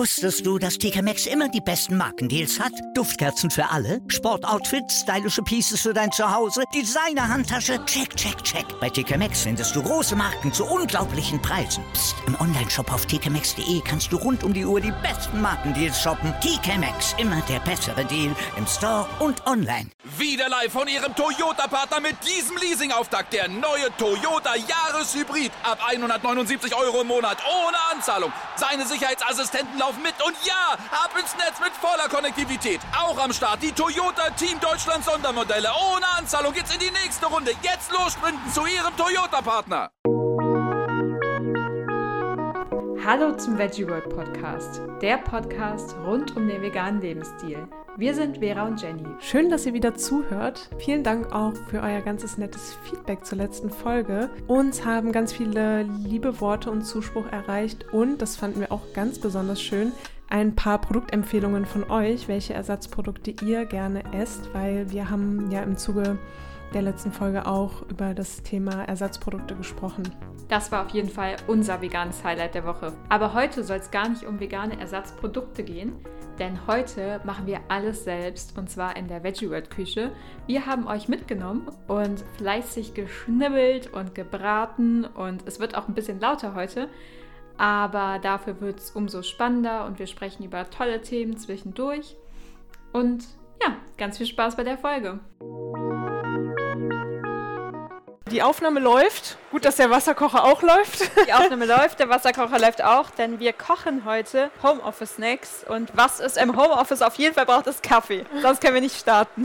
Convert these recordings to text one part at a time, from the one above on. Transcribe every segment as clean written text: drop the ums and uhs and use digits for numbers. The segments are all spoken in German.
Wusstest du, dass TK Maxx immer die besten Markendeals hat? Duftkerzen für alle, Sportoutfits, stylische Pieces für dein Zuhause, Designer-Handtasche, check, check, check. Bei TK Maxx findest du große Marken zu unglaublichen Preisen. Psst. Im Onlineshop auf tkmaxx.de kannst du rund um die Uhr die besten Markendeals shoppen. TK Maxx, immer der bessere Deal im Store und online. Wieder live von Ihrem Toyota-Partner mit diesem Leasing-Auftakt. Der neue Toyota Jahreshybrid. Ab 179 € im Monat. Ohne Anzahlung. Seine Sicherheitsassistenten laufen mit. Und ja, ab ins Netz mit voller Konnektivität. Auch am Start die Toyota Team Deutschland Sondermodelle. Ohne Anzahlung geht's in die nächste Runde. Jetzt los sprinten zu Ihrem Toyota-Partner. Hallo zum Veggie World Podcast. Der Podcast rund um den veganen Lebensstil. Wir sind Vera und Jenny. Schön, dass ihr wieder zuhört. Vielen Dank auch für euer ganzes nettes Feedback zur letzten Folge. Uns haben ganz viele liebe Worte und Zuspruch erreicht und, das fanden wir auch ganz besonders schön, ein paar Produktempfehlungen von euch, welche Ersatzprodukte ihr gerne esst, weil wir haben ja im Zuge der letzten Folge auch über das Thema Ersatzprodukte gesprochen. Das war auf jeden Fall unser veganes Highlight der Woche. Aber heute soll es gar nicht um vegane Ersatzprodukte gehen, denn heute machen wir alles selbst und zwar in der Veggie World Küche. Wir haben euch mitgenommen und fleißig geschnibbelt und gebraten und es wird auch ein bisschen lauter heute, aber dafür wird es umso spannender und wir sprechen über tolle Themen zwischendurch und ja, ganz viel Spaß bei der Folge. Die Aufnahme läuft. Gut, dass der Wasserkocher auch läuft. Die Aufnahme läuft, der Wasserkocher läuft auch, denn wir kochen heute Homeoffice-Snacks. Und was es im Homeoffice auf jeden Fall braucht, ist Kaffee. Sonst können wir nicht starten.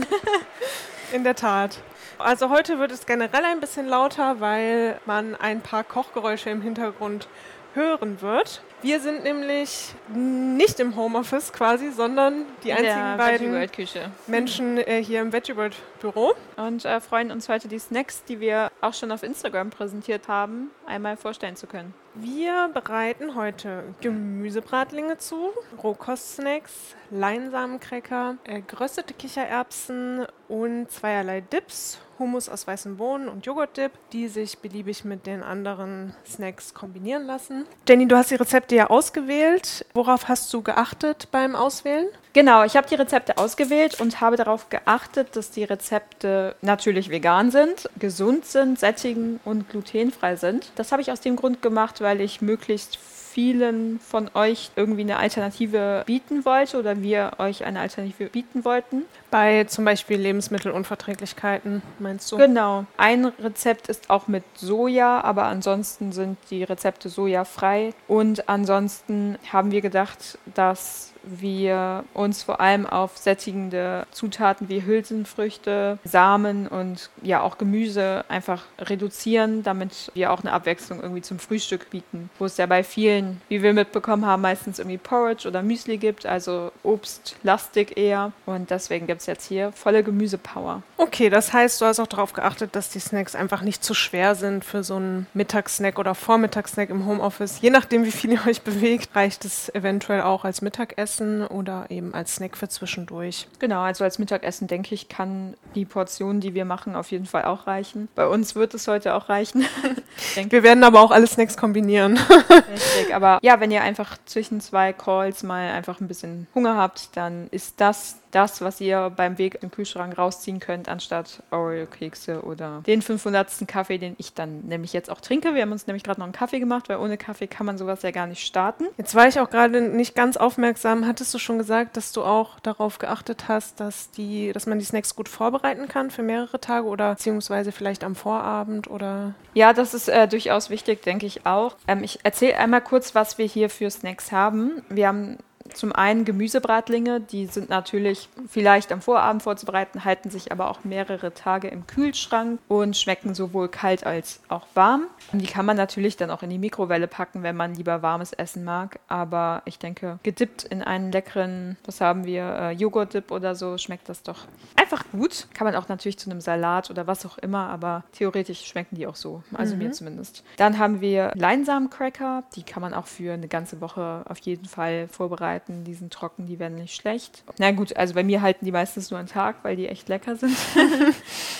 In der Tat. Also heute wird es generell ein bisschen lauter, weil man ein paar Kochgeräusche im Hintergrund hören wird. Wir sind nämlich nicht im Homeoffice quasi, sondern die einzigen beiden Menschen hier im Veggie World Büro. Und freuen uns heute die Snacks, die wir auch schon auf Instagram präsentiert haben, einmal vorstellen zu können. Wir bereiten heute Gemüsebratlinge zu, Rohkostsnacks, Leinsamencracker, geröstete Kichererbsen und zweierlei Dips, Hummus aus weißen Bohnen und Joghurtdip, die sich beliebig mit den anderen Snacks kombinieren lassen. Jenny, du hast die Rezepte ja ausgewählt. Worauf hast du geachtet beim Auswählen? Genau, ich habe die Rezepte ausgewählt und habe darauf geachtet, dass die Rezepte natürlich vegan sind, gesund sind, sättigend und glutenfrei sind. Das habe ich aus dem Grund gemacht, weil ich möglichst vielen von euch irgendwie eine Alternative bieten wollte oder wir euch eine Alternative bieten wollten. Bei zum Beispiel Lebensmittelunverträglichkeiten, meinst du? Genau. Ein Rezept ist auch mit Soja, aber ansonsten sind die Rezepte sojafrei. Und ansonsten haben wir gedacht, dass wir uns vor allem auf sättigende Zutaten wie Hülsenfrüchte, Samen und ja auch Gemüse einfach reduzieren, damit wir auch eine Abwechslung irgendwie zum Frühstück bieten, wo es ja bei vielen, wie wir mitbekommen haben, meistens irgendwie Porridge oder Müsli gibt, also obstlastig eher. Und deswegen gibt es jetzt hier volle Gemüsepower. Okay, das heißt, du hast auch darauf geachtet, dass die Snacks einfach nicht zu schwer sind für so einen Mittagssnack oder Vormittagssnack im Homeoffice. Je nachdem, wie viel ihr euch bewegt, reicht es eventuell auch als Mittagessen oder eben als Snack für zwischendurch. Genau, also als Mittagessen, denke ich, kann die Portion, die wir machen, auf jeden Fall auch reichen. Bei uns wird es heute auch reichen. Wir werden aber auch alle Snacks kombinieren. Richtig, aber ja, wenn ihr einfach zwischen zwei Calls mal einfach ein bisschen Hunger habt, dann ist das, was ihr beim Weg im Kühlschrank rausziehen könnt, anstatt Oreo-Kekse oder den 500. Kaffee, den ich dann nämlich jetzt auch trinke. Wir haben uns nämlich gerade noch einen Kaffee gemacht, weil ohne Kaffee kann man sowas ja gar nicht starten. Jetzt war ich auch gerade nicht ganz aufmerksam. Hattest du schon gesagt, dass du auch darauf geachtet hast, dass man die Snacks gut vorbereiten kann für mehrere Tage oder beziehungsweise vielleicht am Vorabend oder? Ja, das ist durchaus wichtig, denke ich auch. Ich erzähle einmal kurz, was wir hier für Snacks haben. Wir haben zum einen Gemüsebratlinge, die sind natürlich vielleicht am Vorabend vorzubereiten, halten sich aber auch mehrere Tage im Kühlschrank und schmecken sowohl kalt als auch warm. Und die kann man natürlich dann auch in die Mikrowelle packen, wenn man lieber warmes Essen mag. Aber ich denke, gedippt in einen leckeren, was haben wir, Joghurtdip oder so, schmeckt das doch einfach gut. Kann man auch natürlich zu einem Salat oder was auch immer, aber theoretisch schmecken die auch so, also mir zumindest. Dann haben wir Leinsamencracker, die kann man auch für eine ganze Woche auf jeden Fall vorbereiten. Die sind trocken, die werden nicht schlecht. Na gut, also bei mir halten die meistens nur einen Tag, weil die echt lecker sind.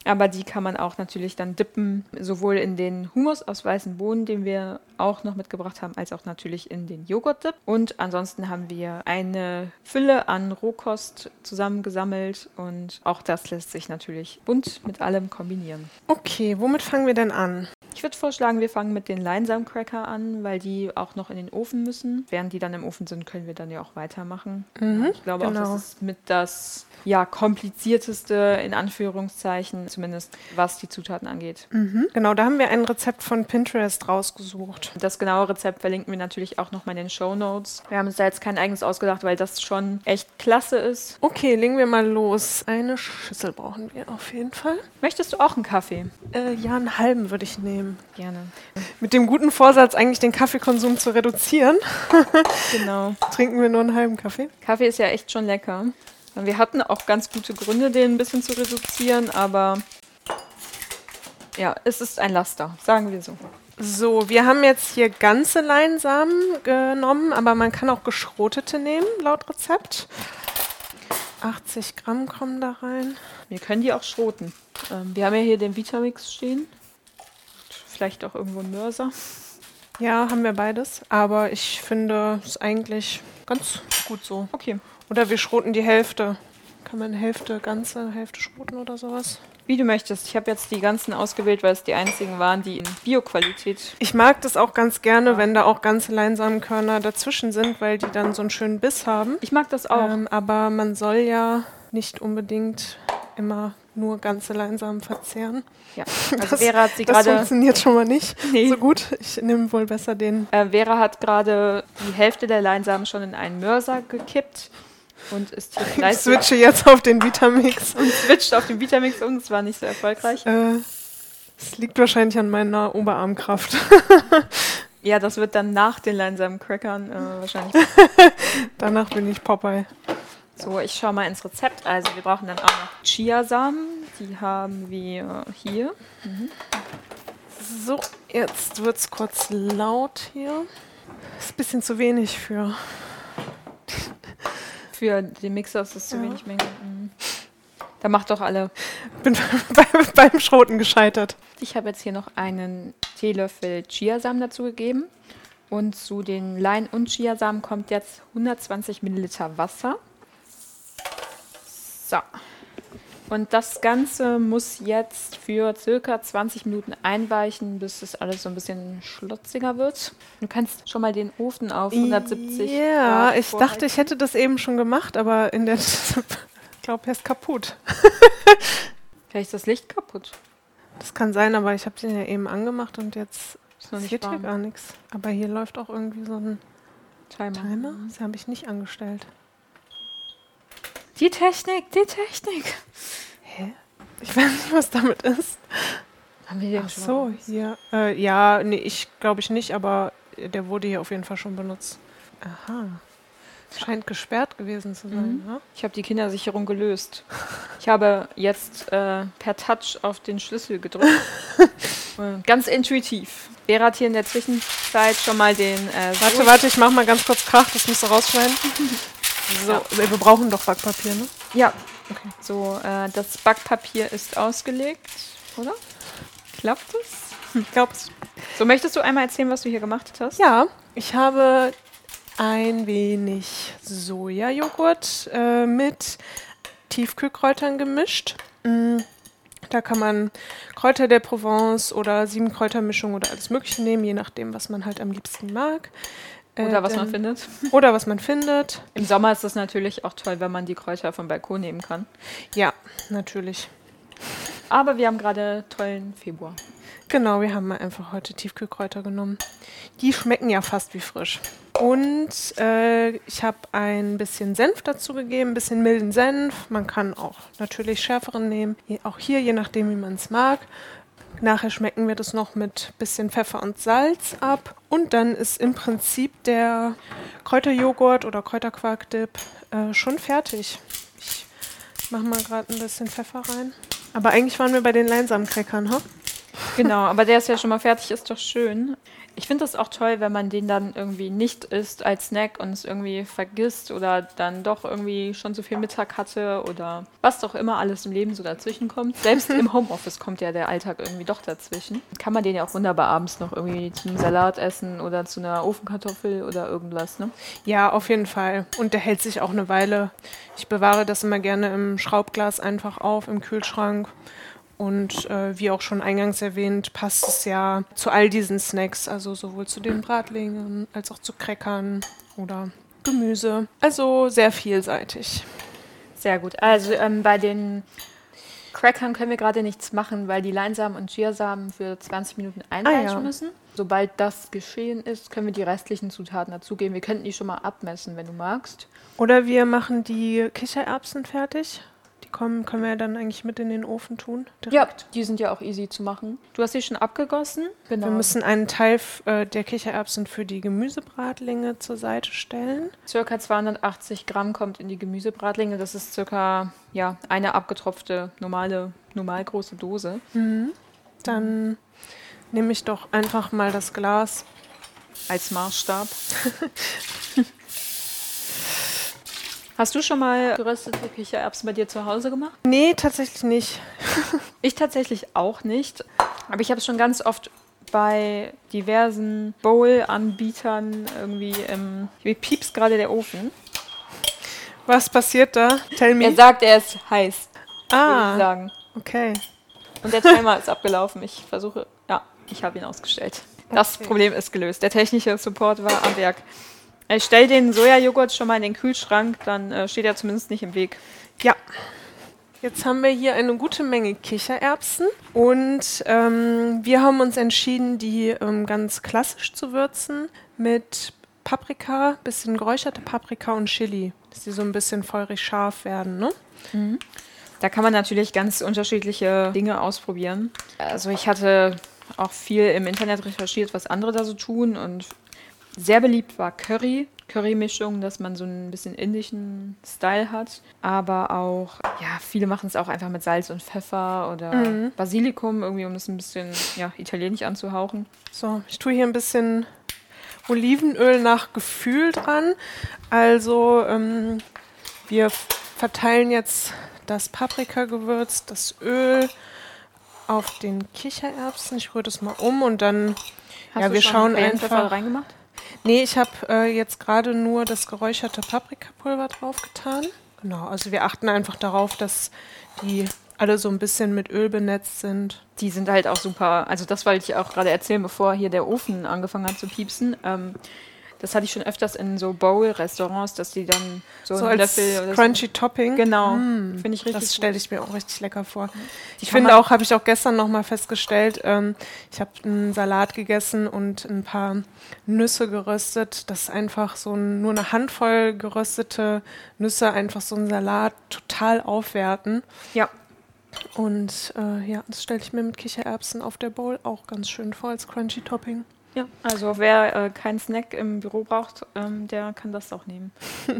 Aber die kann man auch natürlich dann dippen, sowohl in den Hummus aus weißen Bohnen, den wir auch noch mitgebracht haben, als auch natürlich in den Joghurt-Dip. Und ansonsten haben wir eine Fülle an Rohkost zusammengesammelt und auch das lässt sich natürlich bunt mit allem kombinieren. Okay, womit fangen wir denn an? Ich würde vorschlagen, wir fangen mit den Leinsamcracker an, weil die auch noch in den Ofen müssen. Während die dann im Ofen sind, können wir dann ja auch weitermachen. Ich glaube auch, das ist mit das komplizierteste, in Anführungszeichen, zumindest was die Zutaten angeht. Genau, da haben wir ein Rezept von Pinterest rausgesucht. Das genaue Rezept verlinken wir natürlich auch nochmal in den Shownotes. Wir haben uns da jetzt kein eigenes ausgedacht, weil das schon echt klasse ist. Okay, legen wir mal los. Eine Schüssel brauchen wir auf jeden Fall. Möchtest du auch einen Kaffee? Ja, einen halben würde ich nehmen. Gerne. Mit dem guten Vorsatz, eigentlich den Kaffeekonsum zu reduzieren, Genau. trinken wir nur einen halben Kaffee. Kaffee ist ja echt schon lecker. Wir hatten auch ganz gute Gründe, den ein bisschen zu reduzieren, aber ja, es ist ein Laster, sagen wir so. So, wir haben jetzt hier ganze Leinsamen genommen, aber man kann auch geschrotete nehmen, laut Rezept. 80 Gramm kommen da rein. Wir können die auch schroten. Wir haben ja hier den Vitamix stehen. Vielleicht auch irgendwo ein Mörser. Ja, haben wir beides, aber ich finde es eigentlich ganz gut so. Okay. Oder wir schroten die Hälfte. Kann man Hälfte schroten oder sowas? Wie du möchtest. Ich habe jetzt die ganzen ausgewählt, weil es die einzigen waren, die in Bio-Qualität. Ich mag das auch ganz gerne, wenn da auch ganze Leinsamenkörner dazwischen sind, weil die dann so einen schönen Biss haben. Ich mag das auch. Aber man soll ja nicht unbedingt immer nur ganze Leinsamen verzehren. Ja, also Vera hat sie das gerade. funktioniert schon mal nicht Nee. so gut. Ich nehme wohl besser den. Vera hat gerade die Hälfte der Leinsamen schon in einen Mörser gekippt und ist hier Ich fleißig switche jetzt auf den Vitamix. und switcht auf den Vitamix um. Es war nicht so erfolgreich. Es liegt wahrscheinlich an meiner Oberarmkraft. Ja, das wird dann nach den Leinsamencrackern wahrscheinlich. Danach bin ich Popeye. So, ich schaue mal ins Rezept. Also wir brauchen dann auch noch Chiasamen. Die haben wir hier. So, jetzt wird es kurz laut hier. Ist ein bisschen zu wenig für. Für den Mixer ist das zu wenig Menge. Da macht doch alle. Bin beim Schroten gescheitert. Ich habe jetzt hier noch einen Teelöffel Chiasamen dazu gegeben. Und zu den Lein- und Chiasamen kommt jetzt 120 Milliliter Wasser. So. Und das Ganze muss jetzt für circa 20 Minuten einweichen, bis es alles so ein bisschen schlotziger wird. Du kannst schon mal den Ofen auf 170 Ja, Grad ich vorheizen. dachte, ich hätte das eben schon gemacht, aber ich glaube, er ist kaputt. Vielleicht ist das Licht kaputt. Das kann sein, aber ich habe den ja eben angemacht und jetzt Ist noch nicht passiert hier warm. gar nichts. Aber hier läuft auch irgendwie so ein Timer. Mhm. Das habe ich nicht angestellt. Die Technik. Hä? Ich weiß nicht, was damit ist. Haben wir den Ach schon so, mal? hier. Ja, nee, ich glaube ich nicht, aber der wurde hier auf jeden Fall schon benutzt. Aha. Scheint gesperrt gewesen zu sein, ne? Ich habe die Kindersicherung gelöst. Ich habe jetzt per Touch auf den Schlüssel gedrückt. Ganz intuitiv. Vera hat hier in der Zwischenzeit schon mal den... Warte, ich mach mal ganz kurz Krach, das musst du rausschneiden. So, Ja. wir brauchen doch Backpapier, ne? Ja, Okay. so, das Backpapier ist ausgelegt, oder? Klappt es? Ich glaube es. So, möchtest du einmal erzählen, was du hier gemacht hast? Ja, ich habe ein wenig Sojajoghurt mit Tiefkühlkräutern gemischt. Da kann man Kräuter der Provence oder 7-Kräuter-Mischung oder alles Mögliche nehmen, je nachdem, was man halt am liebsten mag. Oder was man findet. Oder was man findet. Im Sommer ist es natürlich auch toll, wenn man die Kräuter vom Balkon nehmen kann. Ja, natürlich. Aber wir haben gerade tollen Februar. Genau, wir haben mal einfach heute Tiefkühlkräuter genommen. Die schmecken ja fast wie frisch. Und ich habe ein bisschen Senf dazu gegeben, ein bisschen milden Senf. Man kann auch natürlich schärferen nehmen. Auch hier, je nachdem, wie man es mag. Nachher schmecken wir das noch mit bisschen Pfeffer und Salz ab. Und dann ist im Prinzip der Kräuterjoghurt oder Kräuterquark-Dip schon fertig. Ich mache mal gerade ein bisschen Pfeffer rein. Aber eigentlich waren wir bei den Leinsamencrackern, ha? Genau, aber der ist ja schon mal fertig, ist doch schön. Ich finde das auch toll, wenn man den dann irgendwie nicht isst als Snack und es irgendwie vergisst oder dann doch irgendwie schon so viel Mittag hatte oder was doch immer alles im Leben so dazwischen kommt. Selbst im Homeoffice kommt ja der Alltag irgendwie doch dazwischen. Kann man den ja auch wunderbar abends noch irgendwie zum Salat essen oder zu einer Ofenkartoffel oder irgendwas, ne? Ja, auf jeden Fall. Und der hält sich auch eine Weile. Ich bewahre das immer gerne im Schraubglas einfach auf, im Kühlschrank. Und wie auch schon eingangs erwähnt, passt es ja zu all diesen Snacks, also sowohl zu den Bratlingen als auch zu Crackern oder Gemüse. Also sehr vielseitig. Sehr gut. Also bei den Crackern können wir gerade nichts machen, weil die Leinsamen und Chiasamen für 20 Minuten einweichen müssen. Sobald das geschehen ist, können wir die restlichen Zutaten dazugeben. Wir könnten die schon mal abmessen, wenn du magst. Oder wir machen die Kichererbsen fertig. Können wir ja dann eigentlich mit in den Ofen tun? Direkt. Ja, die sind ja auch easy zu machen. Du hast sie schon abgegossen? Genau. Wir müssen einen Teil der Kichererbsen für die Gemüsebratlinge zur Seite stellen. Circa 280 Gramm kommt in die Gemüsebratlinge. Das ist circa eine abgetropfte, normal große Dose. Mhm. Dann nehme ich doch einfach mal das Glas als Maßstab. Hast du schon mal geröstete Kichererbsen bei dir zu Hause gemacht? Nee, tatsächlich nicht. Ich tatsächlich auch nicht. Aber ich habe es schon ganz oft bei diversen Bowl-Anbietern irgendwie wie piepst gerade der Ofen. Was passiert da? Tell me. Er sagt, er ist heiß. Würde ich sagen. Okay. Und der Timer ist abgelaufen. Ich habe ihn ausgestellt. Das Problem ist gelöst. Der technische Support war am Werk. Ich stelle den Sojajoghurt schon mal in den Kühlschrank, dann steht er zumindest nicht im Weg. Ja. Jetzt haben wir hier eine gute Menge Kichererbsen und wir haben uns entschieden, die ganz klassisch zu würzen mit Paprika, bisschen geräucherte Paprika und Chili, dass die so ein bisschen feurig scharf werden, ne? Mhm. Da kann man natürlich ganz unterschiedliche Dinge ausprobieren. Also ich hatte auch viel im Internet recherchiert, was andere da so tun und sehr beliebt war Curry-Mischung, dass man so ein bisschen indischen Style hat. Aber auch, viele machen es auch einfach mit Salz und Pfeffer oder Basilikum, irgendwie, um es ein bisschen italienisch anzuhauchen. So, ich tue hier ein bisschen Olivenöl nach Gefühl dran. Also, wir verteilen jetzt das Paprikagewürz, das Öl auf den Kichererbsen. Ich rühre das mal um und dann, wir schauen einfach. Reingemacht? Nee, ich habe jetzt gerade nur das geräucherte Paprikapulver drauf getan. Genau, also wir achten einfach darauf, dass die alle so ein bisschen mit Öl benetzt sind. Die sind halt auch super. Also das wollte ich auch gerade erzählen, bevor hier der Ofen angefangen hat zu piepsen. Das hatte ich schon öfters in so Bowl-Restaurants, dass die dann so einen Löffel oder Crunchy Topping. Genau, finde ich richtig. Das stelle ich mir auch richtig lecker vor. Habe ich auch gestern nochmal festgestellt, ich habe einen Salat gegessen und ein paar Nüsse geröstet, dass einfach nur eine Handvoll geröstete Nüsse einfach so einen Salat total aufwerten. Ja. Und das stelle ich mir mit Kichererbsen auf der Bowl auch ganz schön vor als Crunchy Topping. Ja, also wer keinen Snack im Büro braucht, der kann das auch nehmen.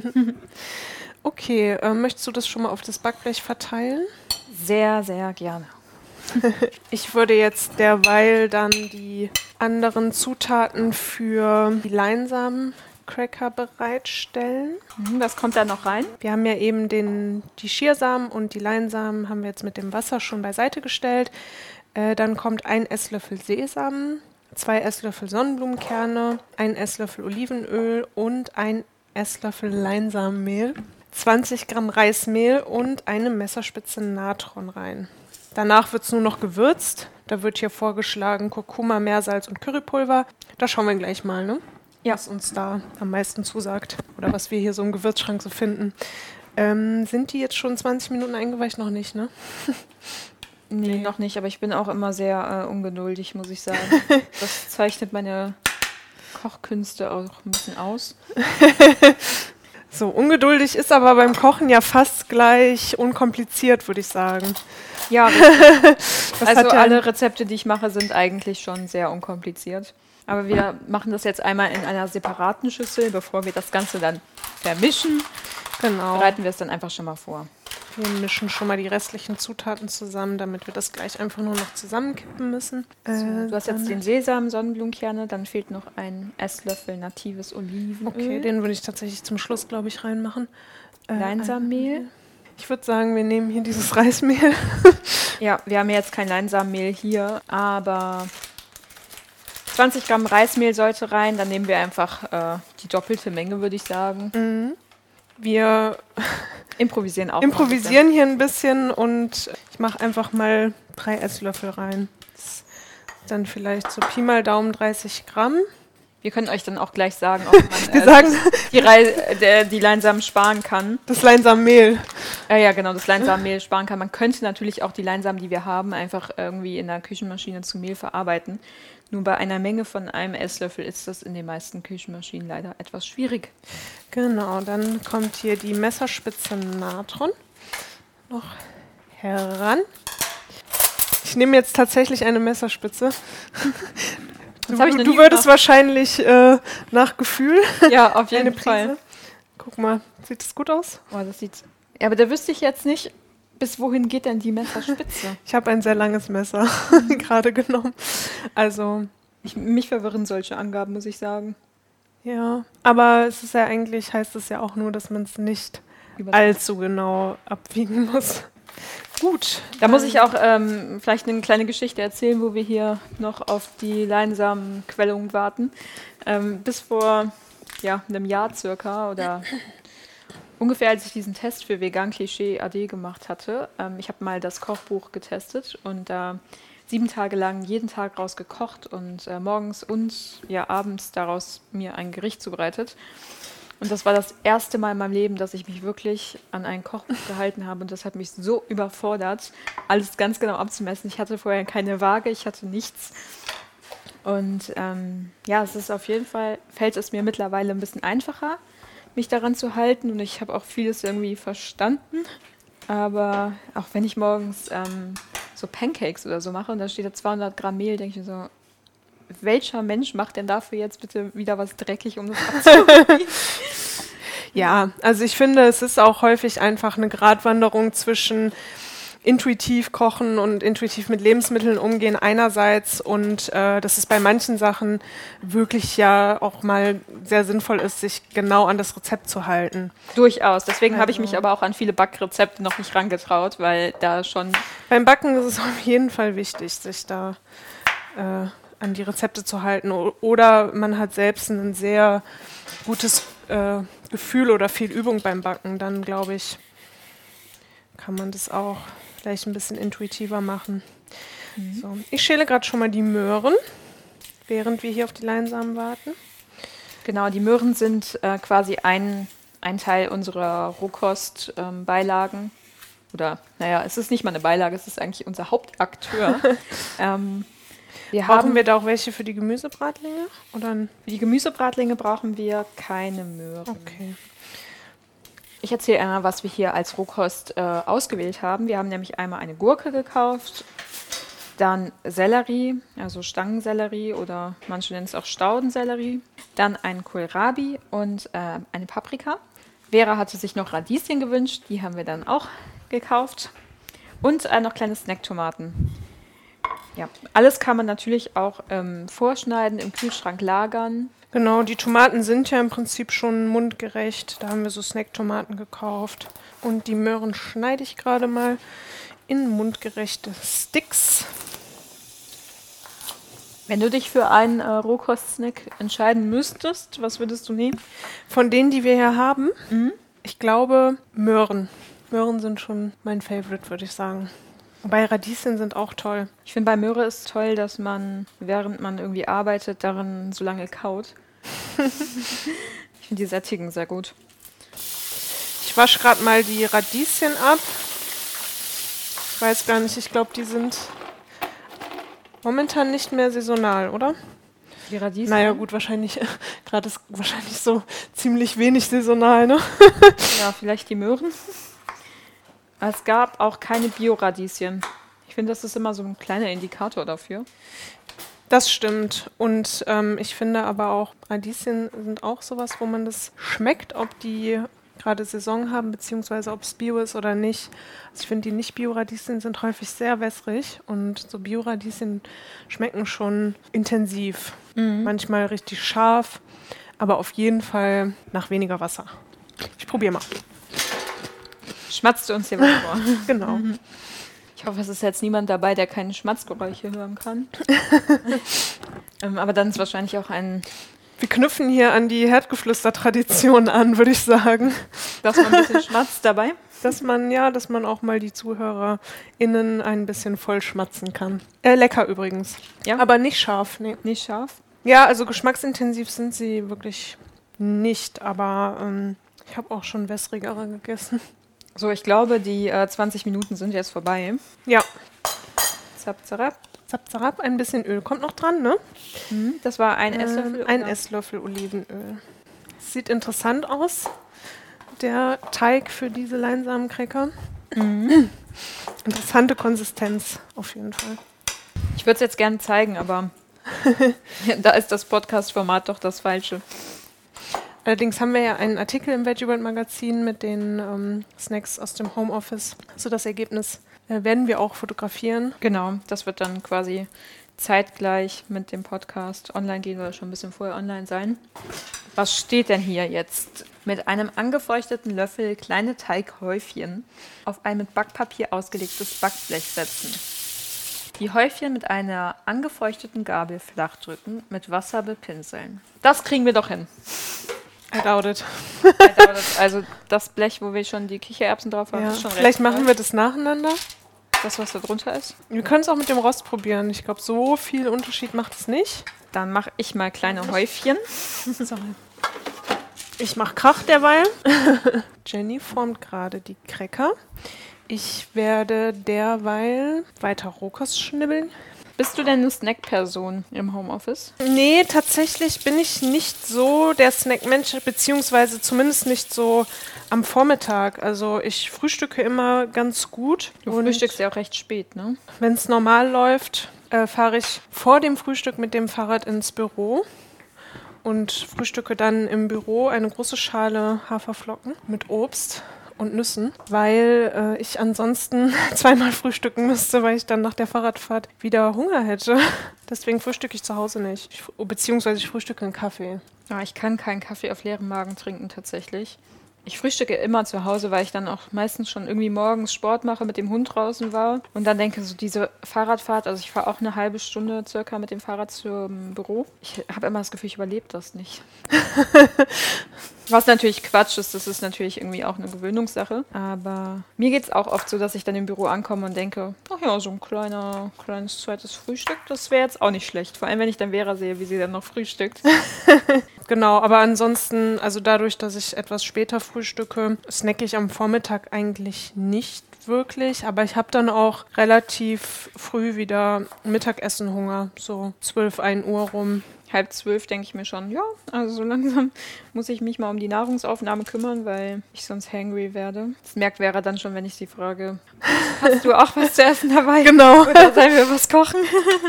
Okay, möchtest du das schon mal auf das Backblech verteilen? Sehr, sehr gerne. Ich würde jetzt derweil dann die anderen Zutaten für die Leinsamencracker bereitstellen. Was kommt da noch rein? Wir haben ja eben die Chiasamen und die Leinsamen haben wir jetzt mit dem Wasser schon beiseite gestellt. Dann kommt 1 Esslöffel Sesam, 2 Esslöffel Sonnenblumenkerne, 1 Esslöffel Olivenöl und 1 Esslöffel Leinsamenmehl, 20 Gramm Reismehl und eine Messerspitze Natron rein. Danach wird es nur noch gewürzt. Da wird hier vorgeschlagen Kurkuma, Meersalz und Currypulver. Da schauen wir gleich mal, ne? Ja. Was uns da am meisten zusagt oder was wir hier so im Gewürzschrank so finden. Sind die jetzt schon 20 Minuten eingeweicht? Noch nicht, ne? Nee, noch nicht, aber ich bin auch immer sehr ungeduldig, muss ich sagen. Das zeichnet meine Kochkünste auch ein bisschen aus. So, ungeduldig ist aber beim Kochen ja fast gleich unkompliziert, würde ich sagen. Ja, also alle Rezepte, die ich mache, sind eigentlich schon sehr unkompliziert. Aber wir machen das jetzt einmal in einer separaten Schüssel, bevor wir das Ganze dann vermischen. Genau. Bereiten wir es dann einfach schon mal vor. Wir mischen schon mal die restlichen Zutaten zusammen, damit wir das gleich einfach nur noch zusammenkippen müssen. Du hast jetzt den Sesam, Sonnenblumenkerne, dann fehlt noch ein Esslöffel natives Olivenöl. Okay, den würde ich tatsächlich zum Schluss, glaube ich, reinmachen. Leinsamenmehl. Ich würde sagen, wir nehmen hier dieses Reismehl. Ja, wir haben jetzt kein Leinsamenmehl hier, aber 20 Gramm Reismehl sollte rein. Dann nehmen wir einfach die doppelte Menge, würde ich sagen. Wir improvisieren auch. Improvisieren hier ein bisschen und ich mache einfach mal 3 Esslöffel rein. Das ist dann vielleicht so Pi mal Daumen 30 Gramm. Wir können euch dann auch gleich sagen, ob man die Leinsamen sparen kann. Das Leinsamenmehl. Ja, genau, das Leinsamenmehl sparen kann. Man könnte natürlich auch die Leinsamen, die wir haben, einfach irgendwie in der Küchenmaschine zu Mehl verarbeiten. Nur bei einer Menge von einem Esslöffel ist das in den meisten Küchenmaschinen leider etwas schwierig. Genau, dann kommt hier die Messerspitze Natron noch heran. Ich nehme jetzt tatsächlich eine Messerspitze. Du würdest wahrscheinlich nach Gefühl. Ja, auf jeden Fall. Guck mal, sieht das gut aus? Oh, das sieht. Ja, aber da wüsste ich jetzt nicht, bis wohin geht denn die Messerspitze? Ich habe ein sehr langes Messer gerade genommen. Also. Mich verwirren solche Angaben, muss ich sagen. Ja, aber es ist ja eigentlich, heißt es ja auch nur, dass man es nicht allzu genau abwiegen muss. Gut. Da muss ich auch vielleicht eine kleine Geschichte erzählen, wo wir hier noch auf die Leinsamenquellung warten. Bis vor einem Jahr circa oder ungefähr, als ich diesen Test für Vegan Klischee AD gemacht hatte. Ich habe mal das Kochbuch getestet und da 7 Tage lang jeden Tag raus gekocht und morgens und abends daraus mir ein Gericht zubereitet. Und das war das erste Mal in meinem Leben, dass ich mich wirklich an ein Kochbuch gehalten habe. Und das hat mich so überfordert, alles ganz genau abzumessen. Ich hatte vorher keine Waage, ich hatte nichts. Und es ist auf jeden Fall, fällt es mir mittlerweile ein bisschen einfacher, mich daran zu halten. Und ich habe auch vieles irgendwie verstanden. Aber auch wenn ich morgens so Pancakes oder so mache und da steht da 200 Gramm Mehl, denke ich mir so, welcher Mensch macht denn dafür jetzt bitte wieder was dreckig, um das abzuwiegen? Ja, also ich finde, es ist auch häufig einfach eine Gratwanderung zwischen intuitiv kochen und intuitiv mit Lebensmitteln umgehen einerseits und dass es bei manchen Sachen wirklich ja auch mal sehr sinnvoll ist, sich genau an das Rezept zu halten. Durchaus. Deswegen habe ich mich aber auch an viele Backrezepte noch nicht rangetraut, weil da schon... Beim Backen ist es auf jeden Fall wichtig, sich da an die Rezepte zu halten. Oder man hat selbst ein sehr gutes Gefühl oder viel Übung beim Backen. Dann, glaube ich, kann man das auch vielleicht ein bisschen intuitiver machen. So. Ich schäle gerade schon mal die Möhren, während wir hier auf die Leinsamen warten. Genau, die Möhren sind quasi ein Teil unserer Rohkostbeilagen. Oder, es ist nicht mal eine Beilage, es ist eigentlich unser Hauptakteur. Brauchen wir da auch welche für die Gemüsebratlinge? Oder? Für die Gemüsebratlinge brauchen wir keine Möhren. Okay. Ich erzähle einmal, was wir hier als Rohkost ausgewählt haben. Wir haben nämlich einmal eine Gurke gekauft, dann Sellerie, also Stangensellerie oder manche nennen es auch Staudensellerie, dann einen Kohlrabi und eine Paprika. Vera hatte sich noch Radieschen gewünscht, die haben wir dann auch gekauft und noch kleine Snacktomaten. Ja, alles kann man natürlich auch vorschneiden, im Kühlschrank lagern. Genau, die Tomaten sind ja im Prinzip schon mundgerecht. Da haben wir so Snacktomaten gekauft. Und die Möhren schneide ich gerade mal in mundgerechte Sticks. Wenn du dich für einen Rohkostsnack entscheiden müsstest, was würdest du nehmen? Von denen, die wir hier haben, ich glaube Möhren. Möhren sind schon mein Favorite, würde ich sagen. Wobei Radieschen sind auch toll. Ich finde, bei Möhre ist toll, dass man, während man irgendwie arbeitet, darin so lange kaut. Ich finde die sättigen sehr gut. Ich wasche gerade mal die Radieschen ab. Ich weiß gar nicht, ich glaube, die sind momentan nicht mehr saisonal, oder? Die Radieschen? Naja gut, wahrscheinlich, gerade ist wahrscheinlich so ziemlich wenig saisonal, ne? Ja, vielleicht die Möhren. Es gab auch keine Bio-Radieschen. Ich finde, das ist immer so ein kleiner Indikator dafür. Das stimmt. Und ich finde aber auch, Radieschen sind auch sowas, wo man das schmeckt, ob die gerade Saison haben, beziehungsweise ob es Bio ist oder nicht. Also ich finde, die Nicht-Bio-Radieschen sind häufig sehr wässrig und so Bio-Radieschen schmecken schon intensiv. Manchmal richtig scharf, aber auf jeden Fall nach weniger Wasser. Ich probiere mal. Schmatzt du uns hier was vor? Genau. Ich hoffe, es ist jetzt niemand dabei, der keine Schmatzgeräusche hören kann. Aber dann ist wahrscheinlich auch Wir knüpfen hier an die Herdgeflüster-Tradition an, würde ich sagen. dass man ein bisschen schmatzt dabei. Dass man auch mal die ZuhörerInnen ein bisschen voll schmatzen kann. Lecker übrigens. Ja. Aber nicht scharf, nee. Nicht scharf. Ja, also geschmacksintensiv sind sie wirklich nicht, aber ich habe auch schon wässrigere gegessen. So, ich glaube, die 20 Minuten sind jetzt vorbei. Ja. Zap, zarab. Zap, zarab, ein bisschen Öl kommt noch dran, ne? Das war ein Esslöffel. Ein oder? Esslöffel Olivenöl. Sieht interessant aus, der Teig für diese Leinsamencracker. Interessante Konsistenz, auf jeden Fall. Ich würde es jetzt gerne zeigen, aber da ist das Podcast-Format doch das Falsche. Allerdings haben wir ja einen Artikel im Veggie World Magazin mit den Snacks aus dem Homeoffice. So das Ergebnis werden wir auch fotografieren. Genau, das wird dann quasi zeitgleich mit dem Podcast online gehen oder schon ein bisschen vorher online sein. Was steht denn hier jetzt? Mit einem angefeuchteten Löffel kleine Teighäufchen auf ein mit Backpapier ausgelegtes Backblech setzen. Die Häufchen mit einer angefeuchteten Gabel flach drücken, mit Wasser bepinseln. Das kriegen wir doch hin. I doubt it. Also das Blech, wo wir schon die Kichererbsen drauf haben, Ja. ist schon Vielleicht recht machen voll. wir das nacheinander. Das, was da drunter ist. Wir können es auch mit dem Rost probieren. Ich glaube, so viel Unterschied macht es nicht. Dann mache ich mal kleine Häufchen. Sorry. Ich mache Krach derweil. Jenny formt gerade die Cracker. Ich werde derweil weiter Rohkost schnibbeln. Bist du denn eine Snack-Person im Homeoffice? Nee, tatsächlich bin ich nicht so der Snackmensch, beziehungsweise zumindest nicht so am Vormittag. Also ich frühstücke immer ganz gut. Du frühstückst ja auch recht spät, ne? Wenn es normal läuft, fahre ich vor dem Frühstück mit dem Fahrrad ins Büro und frühstücke dann im Büro eine große Schale Haferflocken mit Obst und Nüssen, weil ich ansonsten zweimal frühstücken müsste, weil ich dann nach der Fahrradfahrt wieder Hunger hätte. Deswegen frühstücke ich zu Hause nicht. Beziehungsweise ich frühstücke einen Kaffee. Ja, ich kann keinen Kaffee auf leerem Magen trinken, tatsächlich. Ich frühstücke immer zu Hause, weil ich dann auch meistens schon irgendwie morgens Sport mache, mit dem Hund draußen war. Und dann denke, so diese Fahrradfahrt, also ich fahre auch eine halbe Stunde circa mit dem Fahrrad zum Büro. Ich habe immer das Gefühl, ich überlebe das nicht. Was natürlich Quatsch ist, das ist natürlich irgendwie auch eine Gewöhnungssache. Aber mir geht es auch oft so, dass ich dann im Büro ankomme und denke, ach ja, so ein kleines zweites Frühstück, das wäre jetzt auch nicht schlecht. Vor allem, wenn ich dann Vera sehe, wie sie dann noch frühstückt. Genau, aber ansonsten, also dadurch, dass ich etwas später frühstücke, snacke ich am Vormittag eigentlich nicht wirklich. Aber ich habe dann auch relativ früh wieder Mittagessen-Hunger, so 12, 1 Uhr rum. 11:30 denke ich mir schon, ja, also so langsam muss ich mich mal um die Nahrungsaufnahme kümmern, weil ich sonst hangry werde. Das merkt Vera dann schon, wenn ich sie frage, hast du auch was zu essen dabei? Genau. Oder sollen wir was kochen?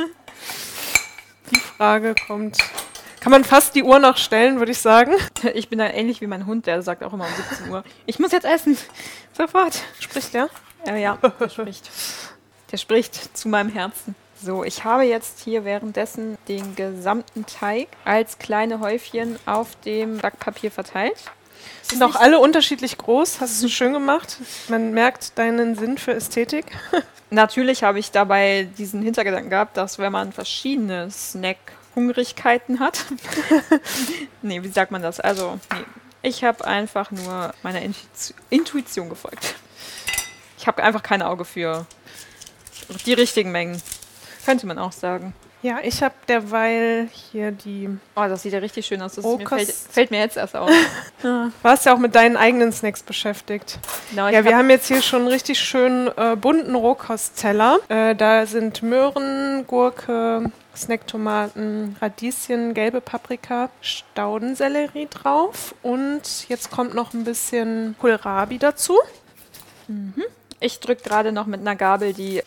Die Frage kommt. Kann man fast die Uhr noch stellen, würde ich sagen. Ich bin da ähnlich wie mein Hund, der sagt auch immer um 17 Uhr, ich muss jetzt essen. Sofort. Spricht der? Ja, der spricht. Der spricht zu meinem Herzen. So, ich habe jetzt hier währenddessen den gesamten Teig als kleine Häufchen auf dem Backpapier verteilt. Sind auch alle unterschiedlich groß. Hast du schön gemacht. Man merkt deinen Sinn für Ästhetik. Natürlich habe ich dabei diesen Hintergedanken gehabt, dass wenn man verschiedene Snack-Hungrigkeiten hat. Nee, wie sagt man das? Also, nee. Ich habe einfach nur meiner Intuition gefolgt. Ich habe einfach kein Auge für die richtigen Mengen. Könnte man auch sagen. Ja, ich habe derweil hier die... Oh, das sieht ja richtig schön aus. Das Rohkost. fällt mir jetzt erst auf. Warst ja auch mit deinen eigenen Snacks beschäftigt. Genau, Ja, wir haben jetzt hier schon einen richtig schönen bunten Rohkostteller. Da sind Möhren, Gurke, Snacktomaten, Radieschen, gelbe Paprika, Staudensellerie drauf. Und jetzt kommt noch ein bisschen Kohlrabi dazu. Ich drücke gerade noch mit einer Gabel die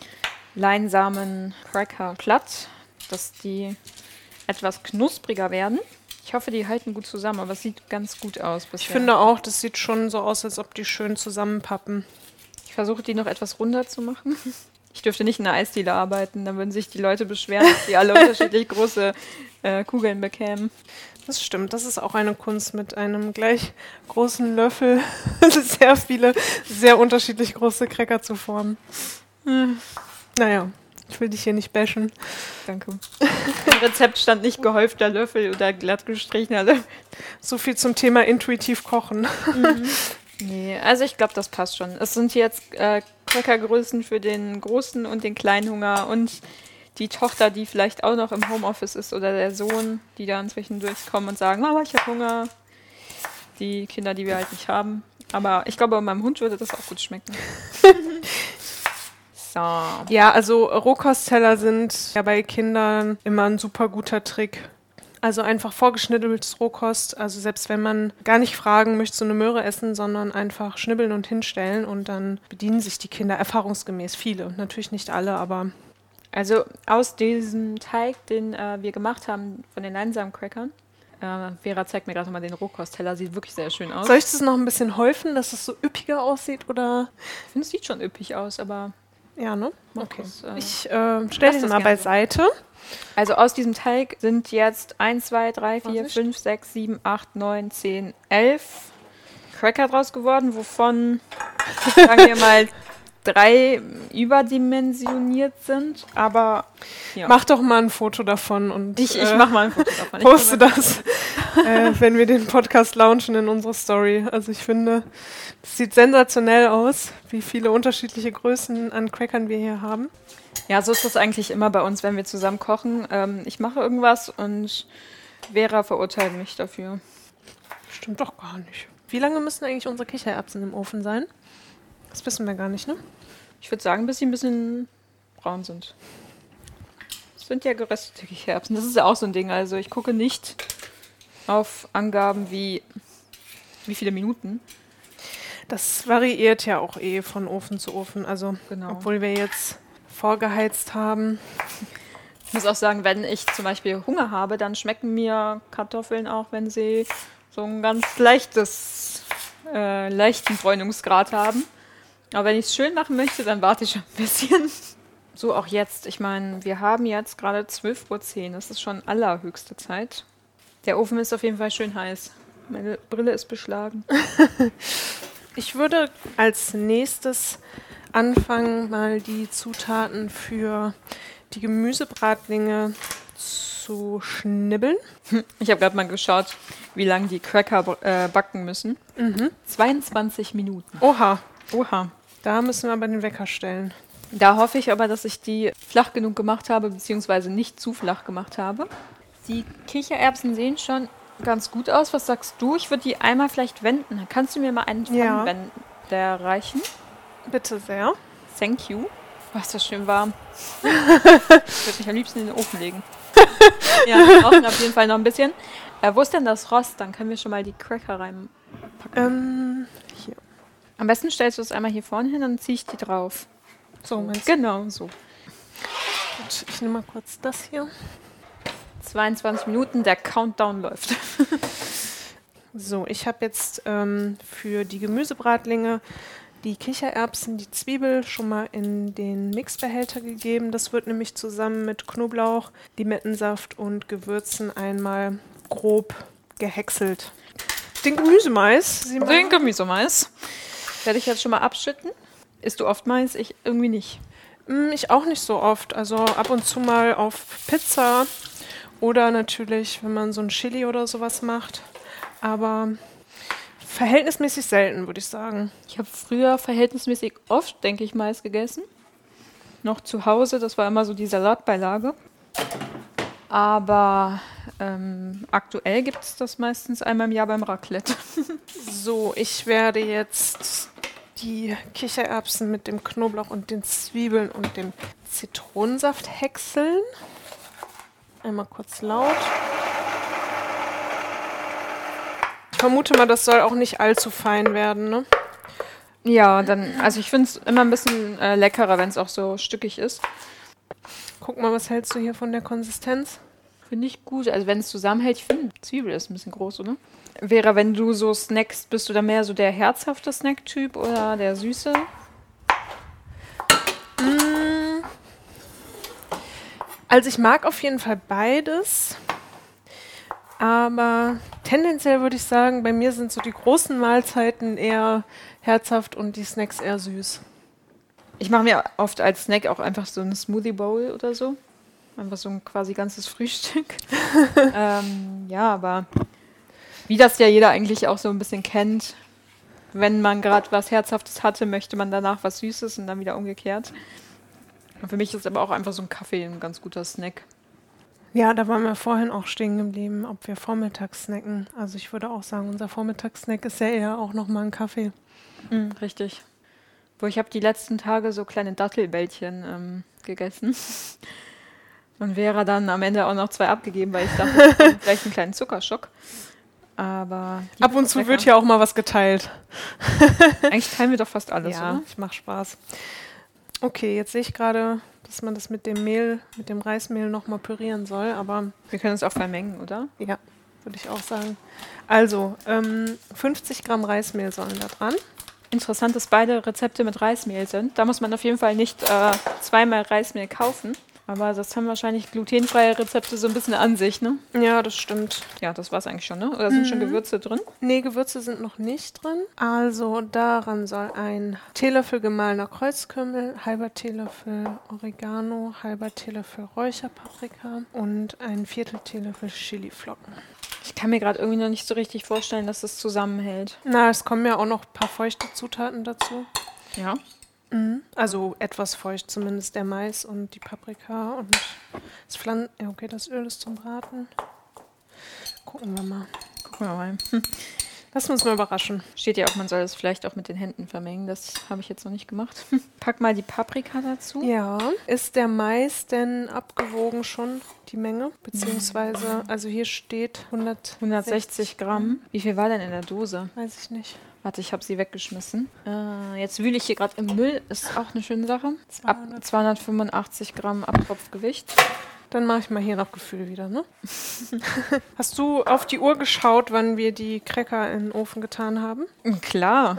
Leinsamen Cracker platt, dass die etwas knuspriger werden. Ich hoffe, die halten gut zusammen, aber es sieht ganz gut aus bisher. Ich finde auch, das sieht schon so aus, als ob die schön zusammenpappen. Ich versuche, die noch etwas runder zu machen. Ich dürfte nicht in der Eisdiele arbeiten, dann würden sich die Leute beschweren, dass die alle unterschiedlich große Kugeln bekämen. Das stimmt, das ist auch eine Kunst mit einem gleich großen Löffel, sehr viele, sehr unterschiedlich große Cracker zu formen. Naja, ich will dich hier nicht bashen. Danke. Im Rezept stand nicht gehäufter Löffel oder glatt gestrichener Löffel. So viel zum Thema intuitiv kochen. Nee, also ich glaube, das passt schon. Es sind jetzt Crackergrößen für den großen und den kleinen Hunger und die Tochter, die vielleicht auch noch im Homeoffice ist oder der Sohn, die dann zwischendurch kommen und sagen, Mama, ich habe Hunger. Die Kinder, die wir halt nicht haben. Aber ich glaube, meinem Hund würde das auch gut schmecken. So. Ja, also Rohkostteller sind ja bei Kindern immer ein super guter Trick. Also einfach vorgeschnitteltes Rohkost, also selbst wenn man gar nicht fragen, möchtest du eine Möhre essen, sondern einfach schnibbeln und hinstellen und dann bedienen sich die Kinder erfahrungsgemäß viele. Natürlich nicht alle, aber... Also aus diesem Teig, den wir gemacht haben von den Leinsamen-Crackern, Vera zeigt mir gerade mal den Rohkostteller, sieht wirklich sehr schön aus. Soll ich das noch ein bisschen häufen, dass es so üppiger aussieht, oder? Ich finde, es sieht schon üppig aus, aber... Ja, ne? Okay. Ich stelle den mal beiseite. Also aus diesem Teig sind jetzt 1, 2, 3, 4, 5, 6, 7, 8, 9, 10, 11 Cracker draus geworden, wovon, sagen wir mal, 3 überdimensioniert sind, aber ja. Mach doch mal ein Foto davon und ich mach mal ein Foto davon. Poste das, wenn wir den Podcast launchen in unsere Story. Also ich finde, es sieht sensationell aus, wie viele unterschiedliche Größen an Crackern wir hier haben. Ja, so ist das eigentlich immer bei uns, wenn wir zusammen kochen. Ich mache irgendwas und Vera verurteilt mich dafür. Stimmt doch gar nicht. Wie lange müssen eigentlich unsere Kichererbsen im Ofen sein? Das wissen wir gar nicht, ne? Ich würde sagen, bis sie ein bisschen braun sind. Das sind ja geröstete Kichererbsen. Das ist ja auch so ein Ding. Also ich gucke nicht auf Angaben wie viele Minuten. Das variiert ja auch von Ofen zu Ofen. Also Genau. Obwohl wir jetzt vorgeheizt haben. Ich muss auch sagen, wenn ich zum Beispiel Hunger habe, dann schmecken mir Kartoffeln auch, wenn sie so einen ganz leichten Bräunungsgrad haben. Aber wenn ich es schön machen möchte, dann warte ich schon ein bisschen. So auch jetzt. Ich meine, wir haben jetzt gerade 12:10 Uhr. Das ist schon allerhöchste Zeit. Der Ofen ist auf jeden Fall schön heiß. Meine Brille ist beschlagen. Ich würde als nächstes anfangen, mal die Zutaten für die Gemüsebratlinge zu schnibbeln. Ich habe gerade mal geschaut, wie lange die Cracker backen müssen. 22 Minuten. Oha. Oha. Da müssen wir aber den Wecker stellen. Da hoffe ich aber, dass ich die flach genug gemacht habe, beziehungsweise nicht zu flach gemacht habe. Die Kichererbsen sehen schon ganz gut aus. Was sagst du? Ich würde die einmal vielleicht wenden. Kannst du mir mal einen Pfannenwender reichen? Bitte sehr. Thank you. Oh, ist das schön warm. Ich würde mich am liebsten in den Ofen legen. Ja, wir brauchen auf jeden Fall noch ein bisschen. Wo ist denn das Rost? Dann können wir schon mal die Cracker reinpacken. Hier. Am besten stellst du es einmal hier vorne hin, dann ziehe ich die drauf. So, meinst du? Genau, so. Gut, ich nehme mal kurz das hier. 22 Minuten, der Countdown läuft. So, ich habe jetzt für die Gemüsebratlinge die Kichererbsen, die Zwiebel schon mal in den Mixbehälter gegeben. Das wird nämlich zusammen mit Knoblauch, Limettensaft und Gewürzen einmal grob gehäckselt. Den Gemüsemais. Den Gemüsemais werde ich jetzt schon mal abschütten. Isst du oft Mais? Ich irgendwie nicht. Ich auch nicht so oft. Also ab und zu mal auf Pizza oder natürlich, wenn man so ein Chili oder sowas macht. Aber verhältnismäßig selten, würde ich sagen. Ich habe früher verhältnismäßig oft, denke ich, Mais gegessen. Noch zu Hause, das war immer so die Salatbeilage. Aber aktuell gibt es das meistens einmal im Jahr beim Raclette. So, ich werde jetzt die Kichererbsen mit dem Knoblauch und den Zwiebeln und dem Zitronensaft häckseln. Einmal kurz laut. Ich vermute mal, das soll auch nicht allzu fein werden, ne? Ja, also ich finde es immer ein bisschen leckerer, wenn es auch so stückig ist. Guck mal, was hältst du hier von der Konsistenz? Finde ich gut. Also wenn es zusammenhält, ich finde, Zwiebel ist ein bisschen groß, oder? Vera, wenn du so snackst, bist du da mehr so der herzhafte Snack-Typ oder der süße? Also ich mag auf jeden Fall beides. Aber tendenziell würde ich sagen, bei mir sind so die großen Mahlzeiten eher herzhaft und die Snacks eher süß. Ich mache mir oft als Snack auch einfach so eine Smoothie Bowl oder so. Einfach so ein quasi ganzes Frühstück. Ja, aber wie das ja jeder eigentlich auch so ein bisschen kennt, wenn man gerade was Herzhaftes hatte, möchte man danach was Süßes und dann wieder umgekehrt. Und für mich ist aber auch einfach so ein Kaffee ein ganz guter Snack. Ja, da waren wir vorhin auch stehen geblieben, ob wir vormittags snacken. Also ich würde auch sagen, unser Vormittagssnack ist ja eher auch nochmal ein Kaffee. Richtig. Wo ich habe die letzten Tage so kleine Dattelbällchen gegessen. Und Vera dann am Ende auch noch 2 abgegeben, weil ich dachte, ich brauche vielleicht einen kleinen Zuckerschock. Aber ab und zu wird ja auch mal was geteilt. Eigentlich teilen wir doch fast alles, ja, oder? Ich mache Spaß. Okay, jetzt sehe ich gerade, dass man das mit dem Mehl, mit dem Reismehl nochmal pürieren soll, aber... Wir können es auch vermengen, oder? Ja, würde ich auch sagen. Also, 50 Gramm Reismehl sollen da dran. Interessant, dass beide Rezepte mit Reismehl sind. Da muss man auf jeden Fall nicht zweimal Reismehl kaufen. Aber das haben wahrscheinlich glutenfreie Rezepte so ein bisschen an sich, ne? Ja, das stimmt. Ja, das war es eigentlich schon, ne? Oder sind schon Gewürze drin? Nee, Gewürze sind noch nicht drin. Also daran soll ein Teelöffel gemahlener Kreuzkümmel, halber Teelöffel Oregano, halber Teelöffel Räucherpaprika und ein Viertel Teelöffel Chiliflocken. Ich kann mir gerade irgendwie noch nicht so richtig vorstellen, dass das zusammenhält. Na, es kommen ja auch noch ein paar feuchte Zutaten dazu. Ja. Also etwas feucht, zumindest der Mais und die Paprika und das ja, okay, das Öl ist zum Braten. Gucken wir mal. Gucken wir mal. Lass uns mal überraschen. Steht ja auch, man soll es vielleicht auch mit den Händen vermengen. Das habe ich jetzt noch nicht gemacht. Pack mal die Paprika dazu. Ja. Ist der Mais denn abgewogen schon, die Menge? Beziehungsweise, also hier steht 160 Gramm. Wie viel war denn in der Dose? Weiß ich nicht. Warte, ich habe sie weggeschmissen. Jetzt wühle ich hier gerade im Müll. Ist auch eine schöne Sache. Ab 285 Gramm Abtropfgewicht. Dann mache ich mal hier nach Gefühl wieder, ne? Hast du auf die Uhr geschaut, wann wir die Cracker in den Ofen getan haben? Klar.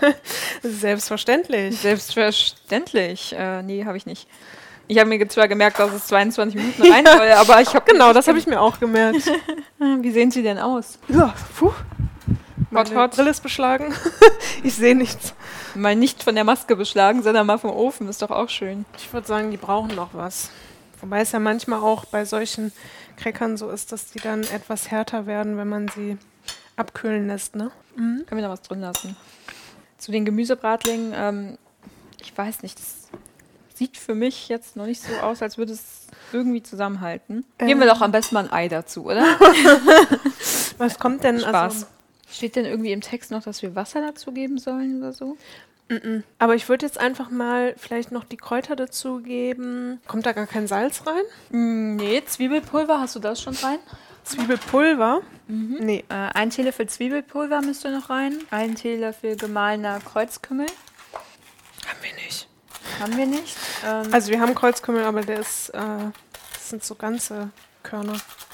Selbstverständlich. Selbstverständlich. Nee, habe ich nicht. Ich habe mir zwar gemerkt, dass es 22 Minuten rein soll, aber ich habe... Genau, das habe ich mir auch gemerkt. Wie sehen sie denn aus? Ja, puh. Meine Brille ist beschlagen. Ich sehe nichts. Mal nicht von der Maske beschlagen, sondern mal vom Ofen. Ist doch auch schön. Ich würde sagen, die brauchen noch was. Wobei es ja manchmal auch bei solchen Crackern so ist, dass die dann etwas härter werden, wenn man sie abkühlen lässt, ne? Können wir da was drin lassen? Zu den Gemüsebratlingen, ich weiß nicht, das sieht für mich jetzt noch nicht so aus, als würde es irgendwie zusammenhalten. Geben wir doch am besten mal ein Ei dazu, oder? Was kommt denn? Spaß. Also, steht denn irgendwie im Text noch, dass wir Wasser dazu geben sollen oder so? Aber ich würde jetzt einfach mal vielleicht noch die Kräuter dazu geben. Kommt da gar kein Salz rein? Nee, Zwiebelpulver, hast du das schon rein? Zwiebelpulver? Nee. 1 Teelöffel Zwiebelpulver müsste noch rein. 1 Teelöffel gemahlener Kreuzkümmel. Haben wir nicht. Haben wir nicht. Also wir haben Kreuzkümmel, aber der ist, das sind so ganze Körner.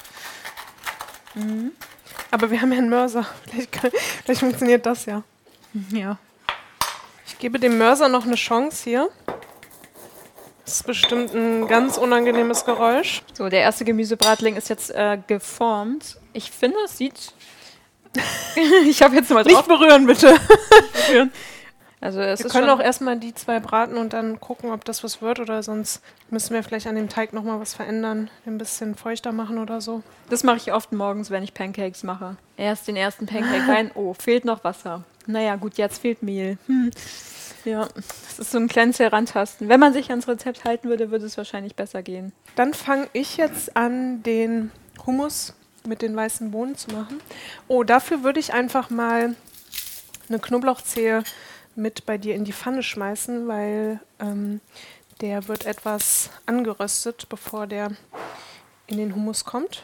Aber wir haben ja einen Mörser. Vielleicht funktioniert das ja. Ja. Ich gebe dem Mörser noch eine Chance hier. Das ist bestimmt ein ganz unangenehmes Geräusch. So, der erste Gemüsebratling ist jetzt geformt. Ich finde, es sieht... Ich habe jetzt mal drauf... Nicht berühren, bitte. Also es Wir ist können schon auch erstmal die 2 braten und dann gucken, ob das was wird oder sonst müssen wir vielleicht an dem Teig nochmal was verändern, ein bisschen feuchter machen oder so. Das mache ich oft morgens, wenn ich Pancakes mache. Erst den ersten Pancake rein, oh, fehlt noch Wasser. Naja, gut, jetzt fehlt Mehl. Ja, das ist so ein kleines Herantasten. Wenn man sich ans Rezept halten würde, würde es wahrscheinlich besser gehen. Dann fange ich jetzt an, den Hummus mit den weißen Bohnen zu machen. Oh, dafür würde ich einfach mal eine Knoblauchzehe mit bei dir in die Pfanne schmeißen, weil der wird etwas angeröstet, bevor der in den Hummus kommt.